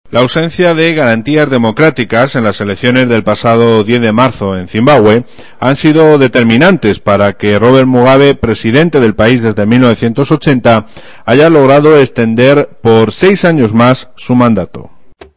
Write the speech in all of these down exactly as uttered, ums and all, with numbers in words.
La ausencia de garantías democráticas en las elecciones del pasado diez de marzo en Zimbabue han sido determinantes para que Robert Mugabe, presidente del país desde mil novecientos ochenta, haya logrado extender por seis años más su mandato.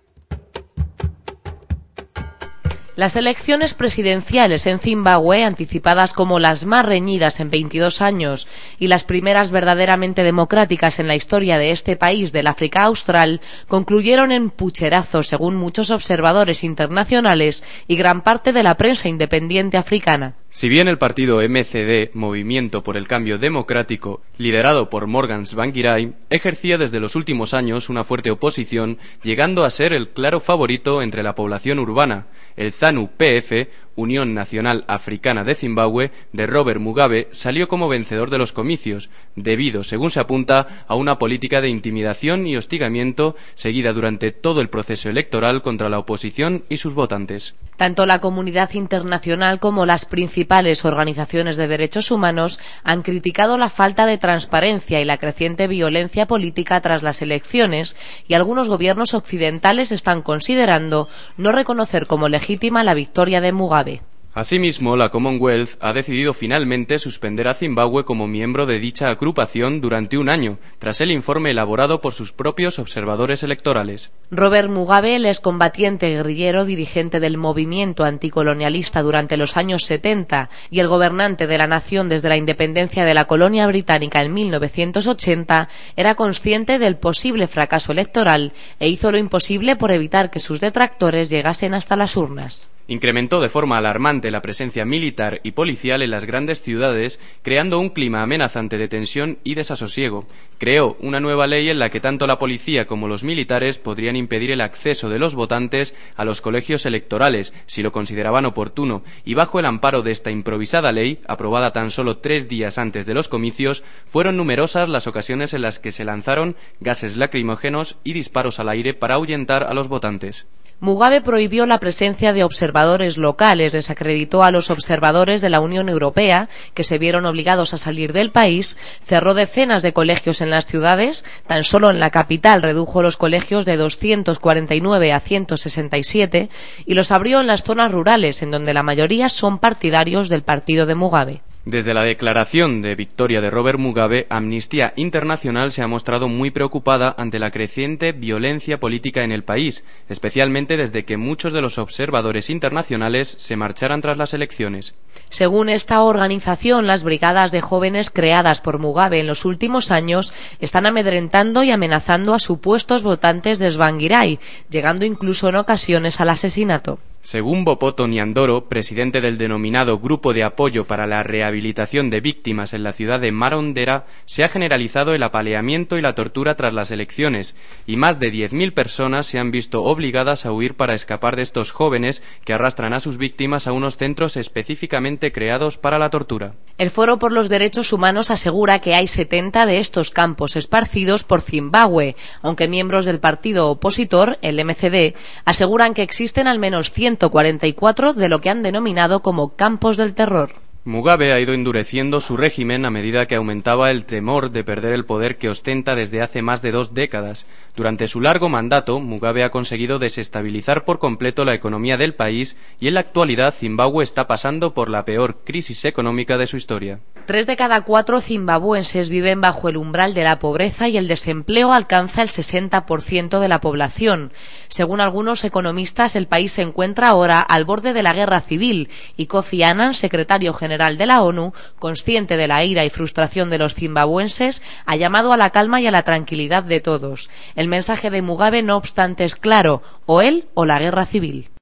Las elecciones presidenciales en Zimbabue, anticipadas como las más reñidas en veintidós años y las primeras verdaderamente democráticas en la historia de este país del África Austral, concluyeron en pucherazo, según muchos observadores internacionales y gran parte de la prensa independiente africana. Si bien el partido M C D, Movimiento por el Cambio Democrático, liderado por Morgan Tsvangirai, ejercía desde los últimos años una fuerte oposición, llegando a ser el claro favorito entre la población urbana, el ZANU P F, Unión Nacional Africana de Zimbabue, de Robert Mugabe, salió como vencedor de los comicios, debido, según se apunta, a una política de intimidación y hostigamiento seguida durante todo el proceso electoral contra la oposición y sus votantes. Tanto la comunidad internacional como las principales organizaciones de derechos humanos han criticado la falta de transparencia y la creciente violencia política tras las elecciones, y algunos gobiernos occidentales están considerando no reconocer como legítima la victoria de Mugabe. Asimismo, la Commonwealth ha decidido finalmente suspender a Zimbabue como miembro de dicha agrupación durante un año, tras el informe elaborado por sus propios observadores electorales. Robert Mugabe, el excombatiente guerrillero dirigente del movimiento anticolonialista durante los años setenta y el gobernante de la nación desde la independencia de la colonia británica en mil novecientos ochenta, era consciente del posible fracaso electoral e hizo lo imposible por evitar que sus detractores llegasen hasta las urnas. Incrementó de forma alarmante la presencia militar y policial en las grandes ciudades, creando un clima amenazante de tensión y desasosiego. Creó una nueva ley en la que tanto la policía como los militares podrían impedir el acceso de los votantes a los colegios electorales, si lo consideraban oportuno, y bajo el amparo de esta improvisada ley, aprobada tan solo tres días antes de los comicios, fueron numerosas las ocasiones en las que se lanzaron gases lacrimógenos y disparos al aire para ahuyentar a los votantes. Mugabe prohibió la presencia de observadores locales, desacreditó a los observadores de la Unión Europea, que se vieron obligados a salir del país, cerró decenas de colegios en las ciudades, tan solo en la capital redujo los colegios de doscientos cuarenta y nueve a ciento sesenta y siete y los abrió en las zonas rurales, en donde la mayoría son partidarios del partido de Mugabe. Desde la declaración de victoria de Robert Mugabe, Amnistía Internacional se ha mostrado muy preocupada ante la creciente violencia política en el país, especialmente desde que muchos de los observadores internacionales se marcharan tras las elecciones. Según esta organización, las brigadas de jóvenes creadas por Mugabe en los últimos años están amedrentando y amenazando a supuestos votantes de Tsvangirai, llegando incluso en ocasiones al asesinato. Según Bopoto Nyandoro, presidente del denominado Grupo de Apoyo para la Rehabilitación de Víctimas en la ciudad de Marondera, se ha generalizado el apaleamiento y la tortura tras las elecciones, y más de diez mil personas se han visto obligadas a huir para escapar de estos jóvenes que arrastran a sus víctimas a unos centros específicamente creados para la tortura. El Foro por los Derechos Humanos asegura que hay setenta de estos campos esparcidos por Zimbabue, aunque miembros del partido opositor, el M C D, aseguran que existen al menos ciento cuarenta y cuatro de lo que han denominado como campos del terror. Mugabe ha ido endureciendo su régimen a medida que aumentaba el temor de perder el poder que ostenta desde hace más de dos décadas. Durante su largo mandato, Mugabe ha conseguido desestabilizar por completo la economía del país y en la actualidad Zimbabue está pasando por la peor crisis económica de su historia. Tres de cada cuatro zimbabuenses viven bajo el umbral de la pobreza y el desempleo alcanza el sesenta por ciento de la población. Según algunos economistas, el país se encuentra ahora al borde de la guerra civil y Kofi Annan, secretario general General de la ONU, consciente de la ira y frustración de los zimbabuenses, ha llamado a la calma y a la tranquilidad de todos. El mensaje de Mugabe, no obstante, es claro: o él o la guerra civil.